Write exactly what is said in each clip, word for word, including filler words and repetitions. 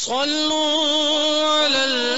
صلوا علی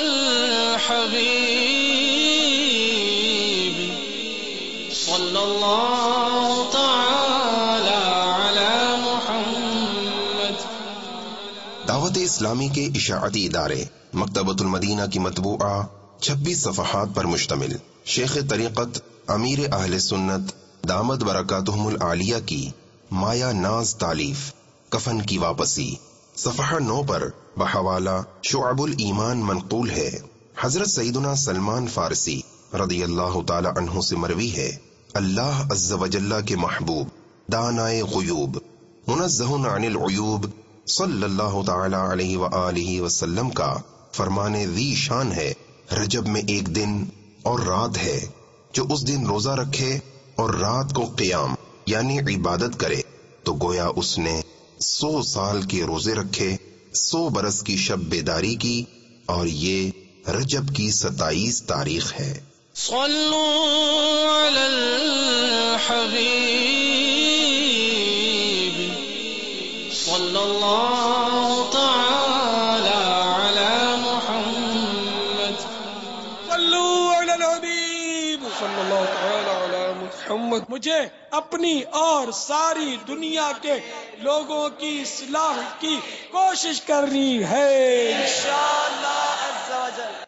الحبیب صلی اللہ تعالی علی محمد۔ دعوت اسلامی کے اشاعتی ادارے مکتبۃ المدینہ کی مطبوعہ چھبیس صفحات پر مشتمل شیخ طریقت امیر اہل سنت دامت برکاتہم العالیہ کی مایا ناز تالیف کفن کی واپسی صفحہ نو پر بحوالہ شعب الایمان منقول ہے۔ حضرت سیدنا سلمان فارسی رضی اللہ تعالی عنہ سے مروی ہے، اللہ عز و جل کے محبوب دانائے غیوب منزہ عن العیوب صلی اللہ تعالی علیہ وآلہ وسلم کا فرمان ذی شان ہے، رجب میں ایک دن اور رات ہے، جو اس دن روزہ رکھے اور رات کو قیام یعنی عبادت کرے تو گویا اس نے سو سال کے روزے رکھے، سو برس کی شب بیداری کی، اور یہ رجب کی ستائیس تاریخ ہے۔ صلوا علی الحبیب صلی اللہ تعالی علی محمد۔ صلوا علی الحبیب صلی اللہ تعالی علی محمد۔ مجھے اپنی اور ساری دنیا کے لوگوں کی اصلاح کی کوشش کرنی ہے انشاءاللہ عز و جل۔